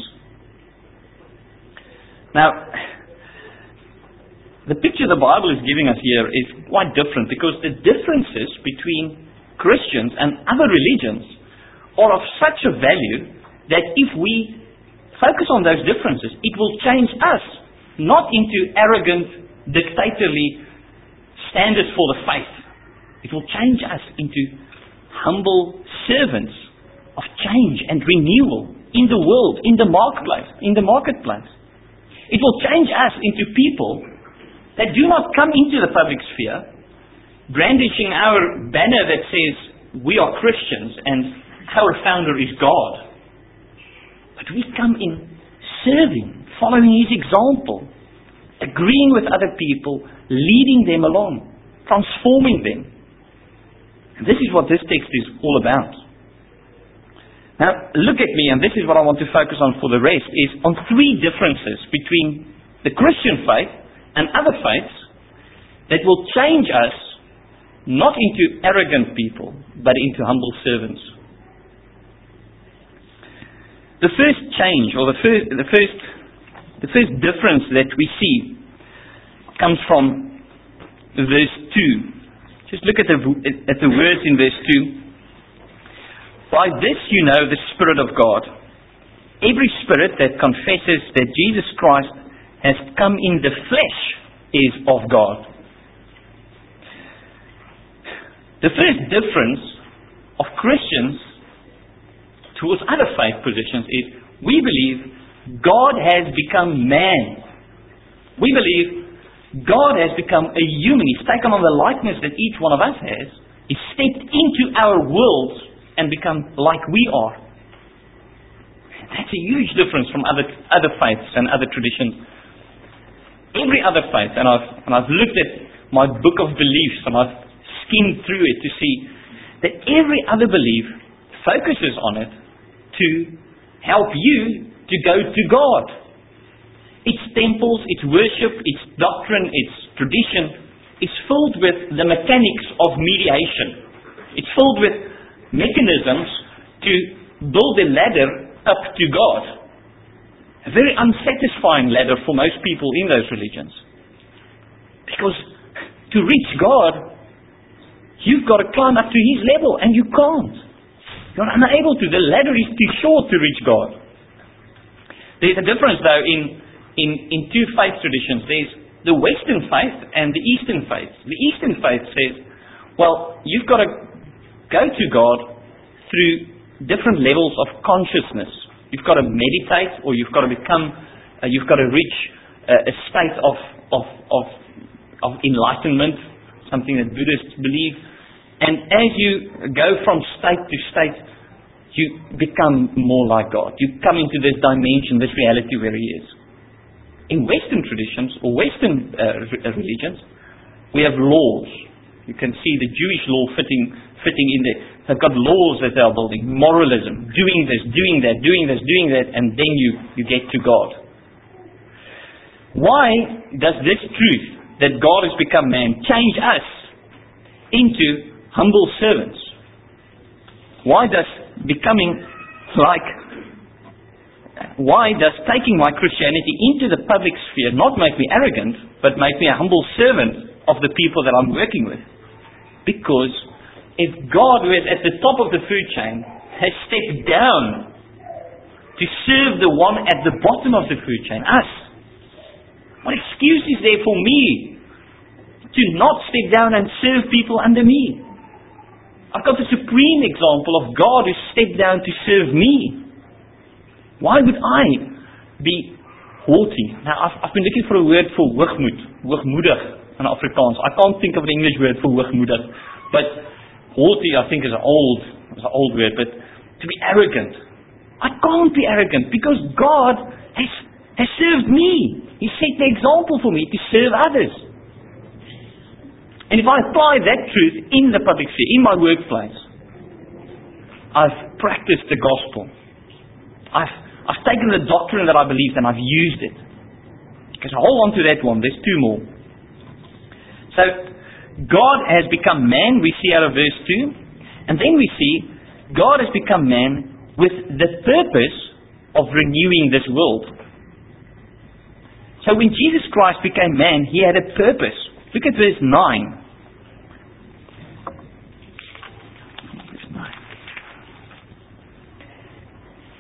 Now, the picture the Bible is giving us here is quite different because the differences between Christians and other religions are of such a value that if we focus on those differences, it will change us, not into arrogant, dictatorly standards for the faith. It will change us into humble servants of change and renewal in the world, in the marketplace. It will change us into people that do not come into the public sphere brandishing our banner that says we are Christians and our founder is God. But we come in serving, following His example, agreeing with other people, leading them along, transforming them. And this is what this text is all about. Now, look at me, and this is what I want to focus on for the rest, is on three differences between the Christian faith and other faiths that will change us not into arrogant people, but into humble servants. The first change, or the first difference that we see comes from verse 2. Just look at the words in verse 2. By this you know the Spirit of God. Every spirit that confesses that Jesus Christ has come in the flesh is of God. The first difference of Christians towards other faith positions is we believe God has become man. We believe God has become a human. He's taken on the likeness that each one of us has. He's stepped into our world and become like we are. That's a huge difference from other faiths and other traditions. Every other faith, and I've looked at my book of beliefs and I've skimmed through it to see that every other belief focuses on it to help you to go to God. Its temples, its worship, its doctrine, its tradition is filled with the mechanics of mediation. It's filled with mechanisms to build a ladder up to God. A very unsatisfying ladder for most people in those religions. Because to reach God, you've got to climb up to His level, and you can't. You're unable to. The ladder is too short to reach God. There's a difference, though, in two faith traditions. There's the Western faith and the Eastern faith. The Eastern faith says, well, you've got to go to God through different levels of consciousness. You've got to meditate, or you've got to reach a state of enlightenment, something that Buddhists believe. And as you go from state to state, you become more like God. You come into this dimension, this reality where He is. In Western traditions, or Western religions, we have laws. You can see the Jewish law fitting in there. They've got laws that they are building. Moralism. Doing this, doing that, doing this, doing that, and then you get to God. Why does this truth, that God has become man, change us into humble servants? Why does taking my Christianity into the public sphere not make me arrogant, but make me a humble servant of the people that I'm working with? Because if God, who is at the top of the food chain, has stepped down to serve the one at the bottom of the food chain, us, what excuse is there for me to not step down and serve people under me? I've got the supreme example of God who stepped down to serve me. Why would I be haughty? Now, I've been looking for a word for hoogmoedig in Afrikaans. I can't think of an English word for hoogmoedig, but haughty, I think, is an old word, but to be arrogant. I can't be arrogant because God has served me. He set the example for me to serve others. And if I apply that truth in the public sphere, in my workplace, I've practiced the gospel. I've taken the doctrine that I believed and I've used it. Because I hold on to that one, there's two more. So, God has become man, we see out of verse 2. And then we see, God has become man with the purpose of renewing this world. So when Jesus Christ became man, He had a purpose. Look at verse 9.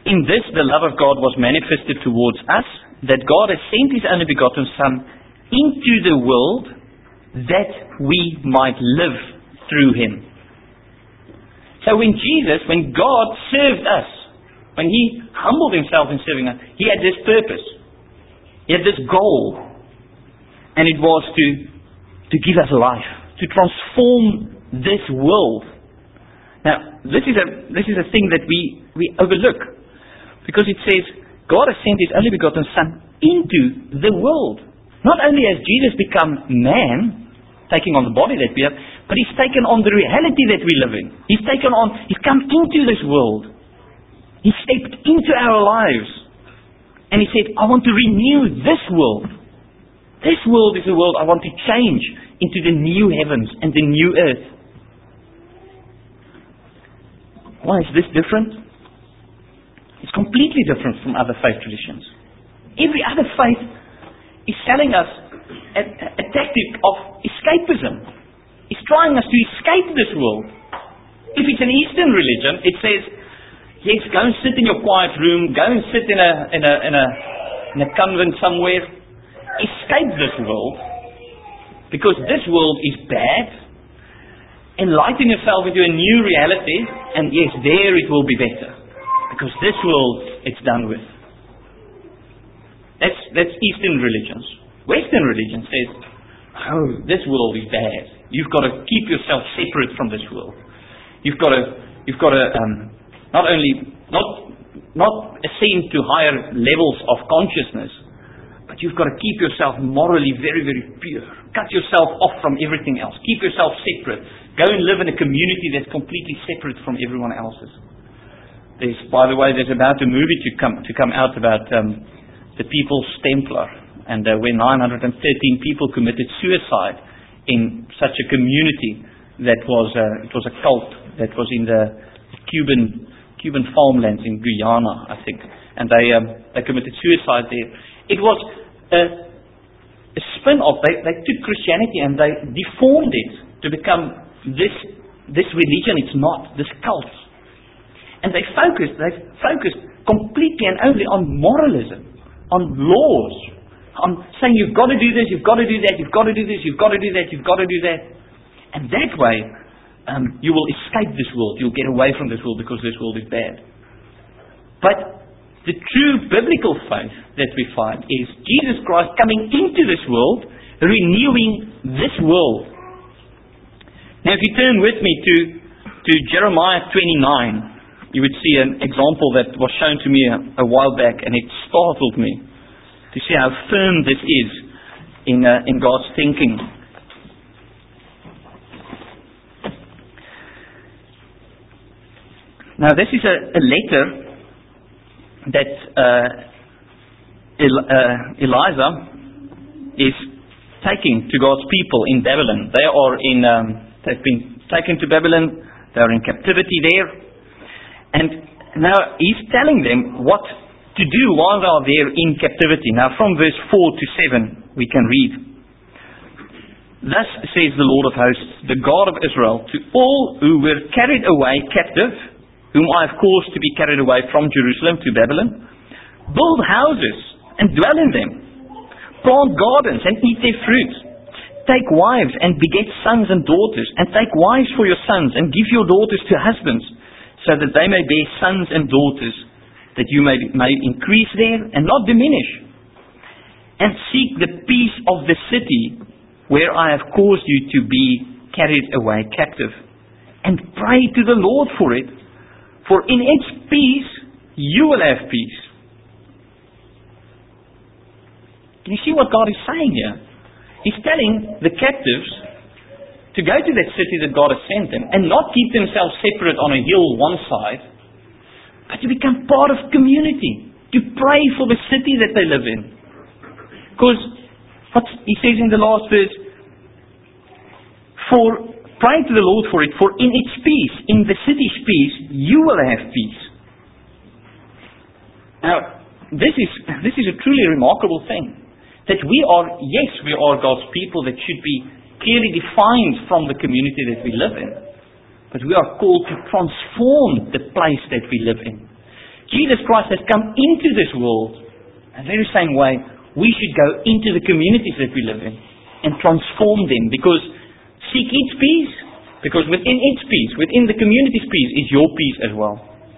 In this the love of God was manifested towards us, that God has sent His only begotten Son into the world that we might live through Him. So when God served us, when He humbled Himself in serving us, He had this purpose. He had this goal. And it was to give us life, to transform this world. Now, this is a thing that we overlook. Because it says, God has sent His only begotten Son into the world. Not only has Jesus become man, taking on the body that we have, but He's taken on the reality that we live in. He's come into this world. He stepped into our lives. And He said, I want to renew this world. This world is a world I want to change into the new heavens and the new earth. Why is this different? It's completely different from other faith traditions. Every other faith is selling us a tactic of escapism. It's trying us to escape this world. If it's an Eastern religion, it says, yes, go and sit in your quiet room, go and sit in a convent somewhere, escape this world, because this world is bad, enlighten yourself into a new reality, and yes, there it will be better, because this world, it's done with. That's Eastern religions. Western religion says, oh, this world is bad. You've got to keep yourself separate from this world. You've got to not ascend to higher levels of consciousness, but you've got to keep yourself morally very, very pure. Cut yourself off from everything else. Keep yourself separate. Go and live in a community that's completely separate from everyone else's. By the way, there's about a movie to come out about the People's Templar, and where 913 people committed suicide in such a community that it was a cult that was in the Cuban farmlands in Guyana, I think, and they committed suicide there. It was a spin-off. They took Christianity and they deformed it to become this religion. It's not this cult, and they focused completely and only on moralism, on laws, on saying you've got to do this, you've got to do that, you've got to do this, you've got to do that, you've got to do that, and that way you will escape this world. You'll get away from this world because this world is bad. But the true biblical faith that we find is Jesus Christ coming into this world, renewing this world. Now if you turn with me to Jeremiah 29, you would see an example that was shown to me a while back, and it startled me to see how firm this is in God's thinking. Now this is a letter that Elijah is taking to God's people in Babylon. They've been taken to Babylon. They are in captivity there, and now he's telling them what to do while they are there in captivity. Now from verse 4 to 7 we can read, "Thus says the Lord of hosts, the God of Israel, to all who were carried away captive, whom I have caused to be carried away from Jerusalem to Babylon, build houses and dwell in them, plant gardens and eat their fruit, take wives and beget sons and daughters, and take wives for your sons and give your daughters to husbands, so that they may bear sons and daughters, that you may increase there and not diminish. And seek the peace of the city where I have caused you to be carried away captive, and pray to the Lord for it, for in its peace you will have peace." Can you see what God is saying here? He's telling the captives to go to that city that God has sent them, and not keep themselves separate on a hill one side, but to become part of community, to pray for the city that they live in. Because what he says in the last verse, pray to the Lord for it, for in its peace, in the city's peace, you will have peace. Now, this is a truly remarkable thing. That we are God's people that should be clearly defined from the community that we live in. But we are called to transform the place that we live in. Jesus Christ has come into this world, in the very same way, we should go into the communities that we live in and transform them, because seek its peace, because within its peace, within the community's peace, is your peace as well.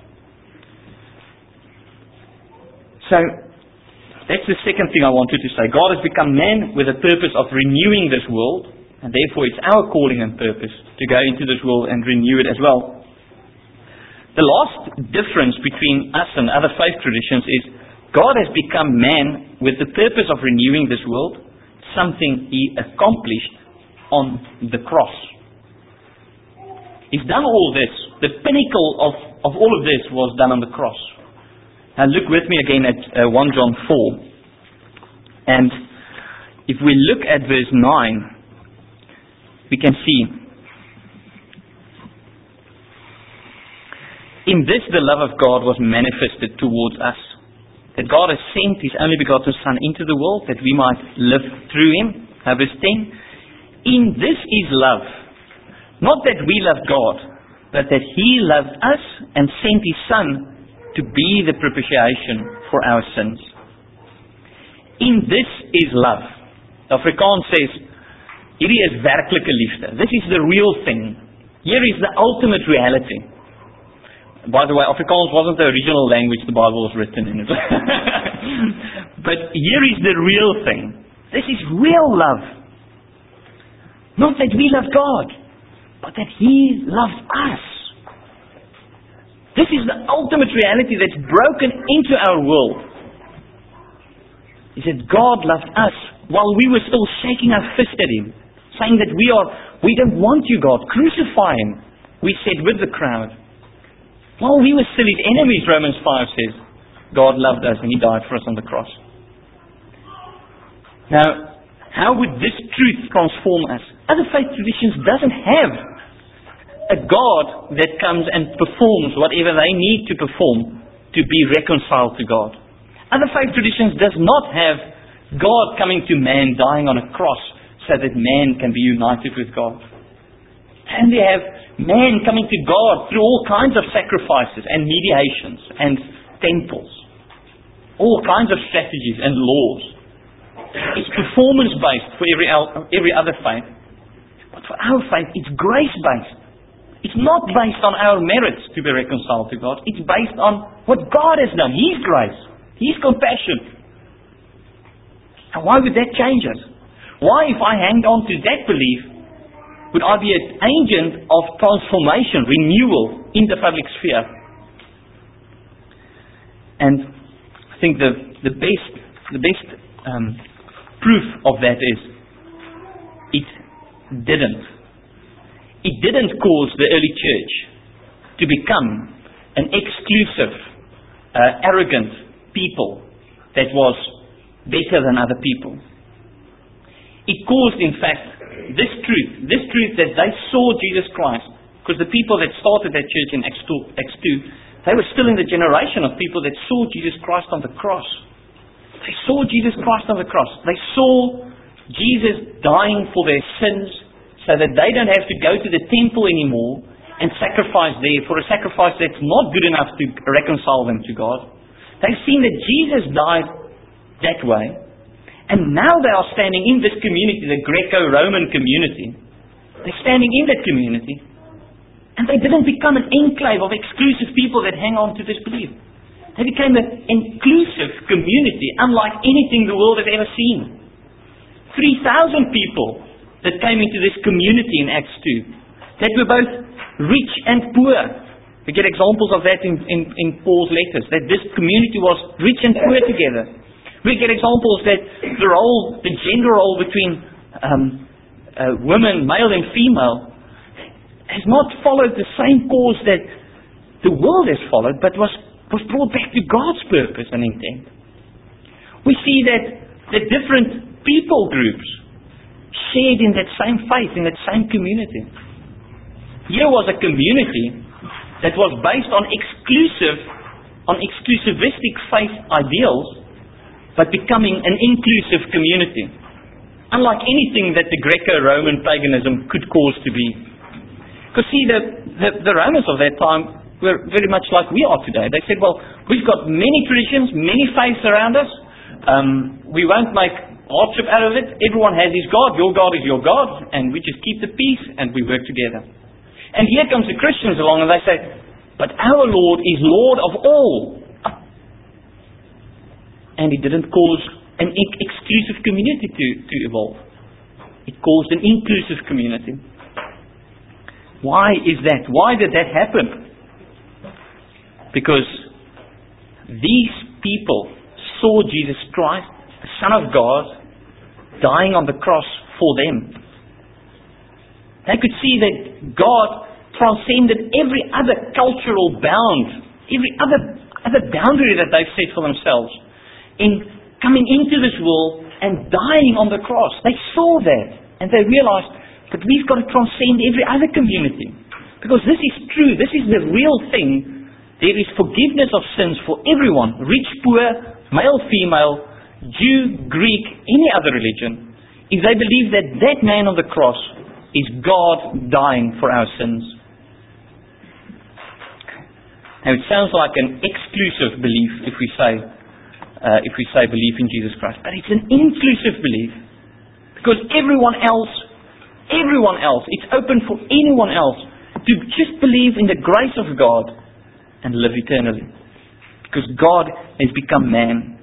So, that's the second thing I wanted to say. God has become man with the purpose of renewing this world, and therefore it's our calling and purpose to go into this world and renew it as well. The last difference between us and other faith traditions is God has become man with the purpose of renewing this world, something He accomplished on the cross. He's done all this. The pinnacle of all of this was done on the cross. Now look with me again at 1 John 4. And if we look at verse 9, we can see, in this the love of God was manifested towards us, that God has sent His only begotten Son into the world, that we might live through Him. Now verse 10, in this is love, not that we loved God, but that He loved us and sent His Son to be the propitiation for our sins. In this is love. Afrikaans says, hierdie is werklike liefde. This is the real thing. Here is the ultimate reality. By the way, Afrikaans wasn't the original language the Bible was written in. But here is the real thing. This is real love. Not that we love God, but that He loves us. This is the ultimate reality that's broken into our world. He said God loved us while we were still shaking our fist at Him, saying that we don't want you, God, crucify Him. We said with the crowd. While we were still His enemies, Romans 5 says, God loved us and He died for us on the cross. Now, how would this truth transform us? Other faith traditions doesn't have a God that comes and performs whatever they need to perform to be reconciled to God. Other faith traditions does not have God coming to man, dying on a cross, so that man can be united with God. And they have man coming to God through all kinds of sacrifices and mediations and temples. All kinds of strategies and laws. It's performance-based for every other faith. But for our faith, it's grace-based. It's not based on our merits to be reconciled to God. It's based on what God has done. His grace. His compassion. And why would that change us? Why, if I hang on to that belief, would I be an agent of transformation, renewal in the public sphere? And I think the best proof of that is it didn't. It didn't cause the early church to become an exclusive, arrogant people that was better than other people. It caused, in fact, this truth that they saw Jesus Christ, because the people that started that church in Acts 2, they were still in the generation of people that saw Jesus Christ on the cross. They saw Jesus Christ on the cross. They saw Jesus dying for their sins so that they don't have to go to the temple anymore and sacrifice there for a sacrifice that's not good enough to reconcile them to God. They've seen that Jesus died that way. And now they are standing in this community, the Greco-Roman community. They're standing in that community. And they didn't become an enclave of exclusive people that hang on to this belief. They became an inclusive community, unlike anything the world has ever seen. 3,000 people that came into this community in Acts 2, that were both rich and poor. We get examples of that in Paul's letters, that this community was rich and poor together. We get examples that the gender role between women, male and female, has not followed the same course that the world has followed, but was brought back to God's purpose and intent. We see that the different people groups shared in that same faith, in that same community. Here was a community that was based on exclusivistic faith ideals, but becoming an inclusive community. Unlike anything that the Greco-Roman paganism could cause to be. Because see, the Romans of that time were very much like we are today. They said, well, we've got many traditions, many faiths around us. We won't make hardship out of it. Everyone has his God. Your God is your God. And we just keep the peace and we work together. And here comes the Christians along and they say, but our Lord is Lord of all. And He didn't cause an exclusive community to evolve. It caused an inclusive community. Why is that? Why did that happen? Because these people saw Jesus Christ, the Son of God, dying on the cross for them. They could see that God transcended every other cultural bound, every other boundary that they've set for themselves, in coming into this world and dying on the cross. They saw that and they realized that we've got to transcend every other community. Because this is true, this is the real thing. There is forgiveness of sins for everyone, rich, poor, male, female, Jew, Greek, any other religion. If they believe that that man on the cross is God dying for our sins. Now it sounds like an exclusive belief if we say belief in Jesus Christ. But it's an inclusive belief. Because everyone else, it's open for anyone else to just believe in the grace of God and live eternally. Because God has become man.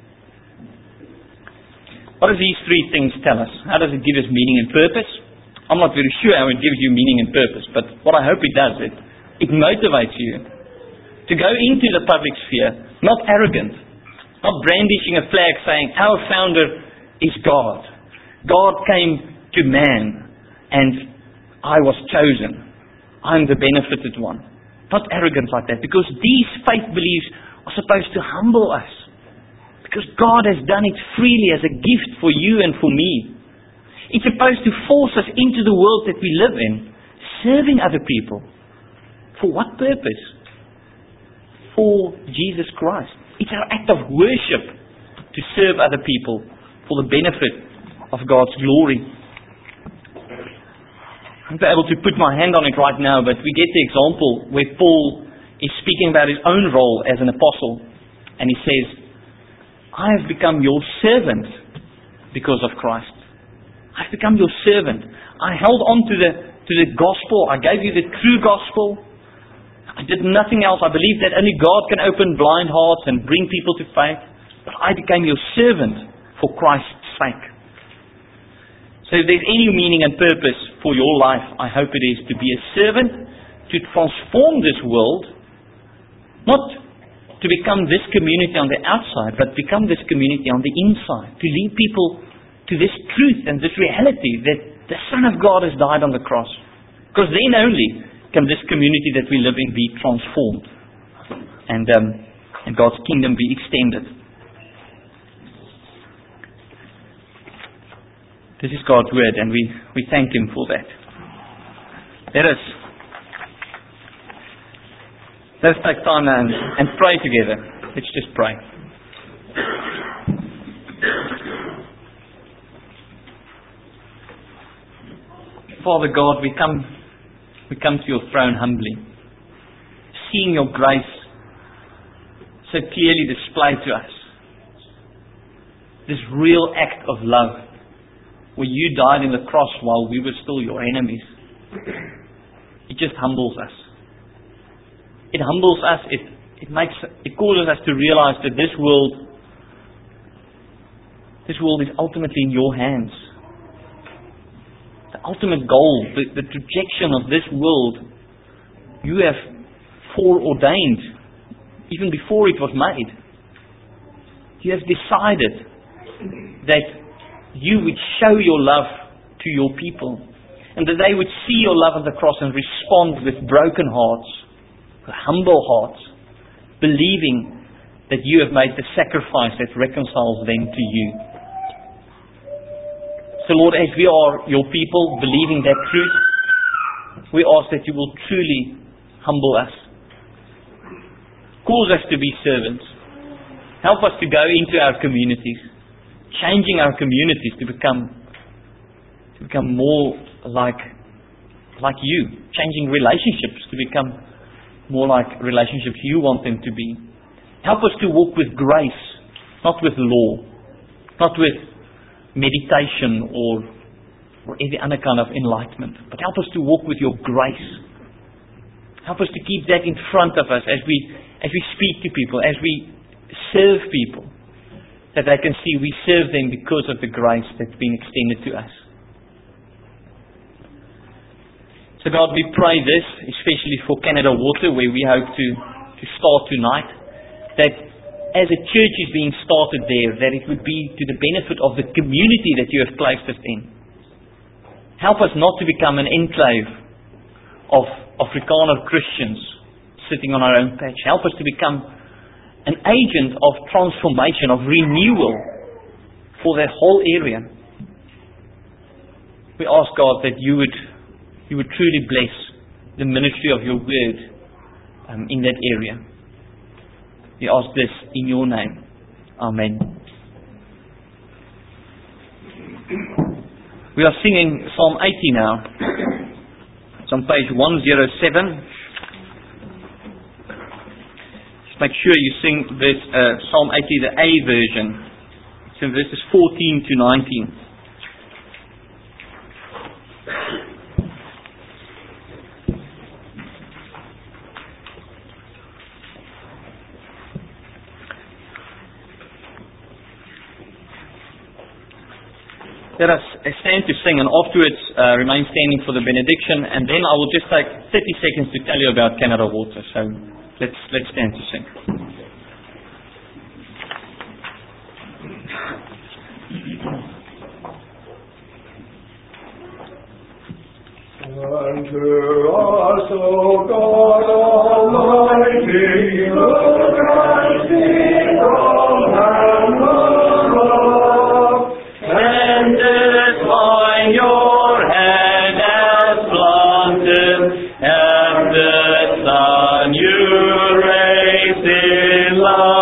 What do these three things tell us? How does it give us meaning and purpose? I'm not very sure how it gives you meaning and purpose, but what I hope it does, it motivates you to go into the public sphere, not arrogant, not brandishing a flag saying, our founder is God. God came to man and I was chosen. I'm the benefited one. Not arrogant like that, because these faith beliefs are supposed to humble us. Because God has done it freely as a gift for you and for me. It's supposed to force us into the world that we live in, serving other people. For what purpose? For Jesus Christ. It's our act of worship to serve other people for the benefit of God's glory. I'm not able to put my hand on it right now, but we get the example where Paul is speaking about his own role as an apostle. And he says, I have become your servant because of Christ. I've become your servant. I held on to the gospel. I gave you the true gospel. I did nothing else. I believe that only God can open blind hearts and bring people to faith. But I became your servant for Christ's sake. So if there's any meaning and purpose for your life, I hope it is to be a servant, to transform this world, not to become this community on the outside, but become this community on the inside, to lead people to this truth and this reality that the Son of God has died on the cross. Because then only can this community that we live in be transformed and God's kingdom be extended. This is God's word, and we thank Him for that. Let us take time now and pray together. Let's just pray. Father God, we come to your throne humbly, seeing your grace so clearly displayed to us. This real act of love, where you died on the cross while we were still your enemies. It just humbles us. It humbles us. It causes us to realize that this world is ultimately in your hands. The ultimate goal, the projection of this world, you have foreordained even before it was made. You have decided that you would show your love to your people, and that they would see your love on the cross and respond with broken hearts, with humble hearts, believing that you have made the sacrifice that reconciles them to you. So Lord, as we are your people believing that truth, we ask that you will truly humble us. Cause us to be servants. Help us to go into our communities, changing our communities to become more like you, changing relationships to become more like relationships you want them to be. Help us to walk with grace, not with law, not with meditation or any other kind of enlightenment, but help us to walk with your grace. Help us to keep that in front of us as we speak to people, as we serve people, that they can see we serve them because of the grace that's been extended to us. So God, we pray this, especially for Canada Water, where we hope to start tonight, that as a church is being started there, that it would be to the benefit of the community that you have placed us in. Help us not to become an enclave of Afrikaner Christians sitting on our own patch. Help us to become an agent of transformation, of renewal for that whole area. We ask God that you would truly bless the ministry of your word in that area. We ask this in your name. Amen. We are singing Psalm 80 now. It's on page 107. Just make sure you sing this Psalm 80, the A version. It's in verses 14 to 19. Let us stand to sing, and afterwards remain standing for the benediction, and then I will just take 30 seconds to tell you about Canada Water. So let's stand to sing. Unto us, O God Almighty, look and see from heaven above, and by your hand has planted, and the sun you raised in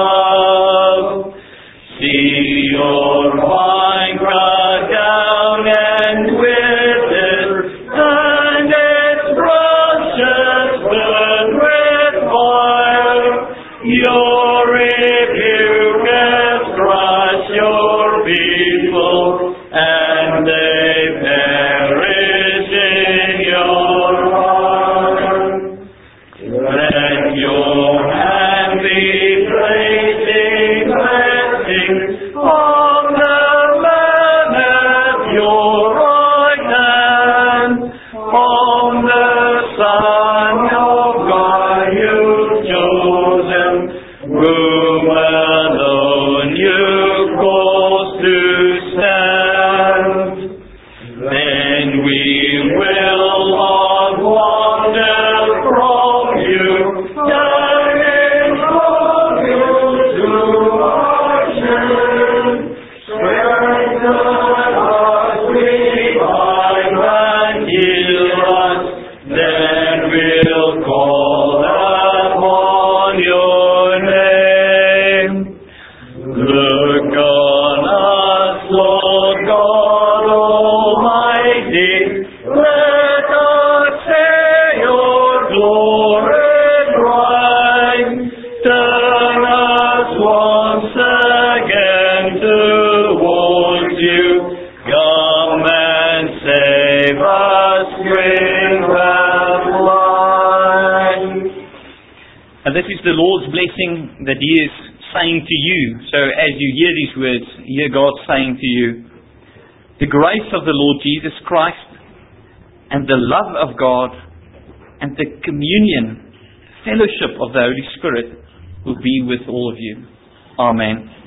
love. See your vine grow down and wither, and its branches burn with fire. Your rebuke has crushed your people, and they perish in your heart. Let your hand be praising, blessing on the man at your right hand, on the Son of God you've chosen, whom alone you cause to stand. Then we will not wander from you, turning from you to our shame. Strengthen us, revive and heal us, then we'll call upon your name. Look on us, Lord God Almighty, let us share your glory bright. Turn us once again towards you. Come and save us, Spring of life. And this is the Lord's blessing that He is saying to you. So as you hear these words, hear God saying to you, the grace of the Lord Jesus Christ and the love of God and the communion, fellowship of the Holy Spirit will be with all of you. Amen.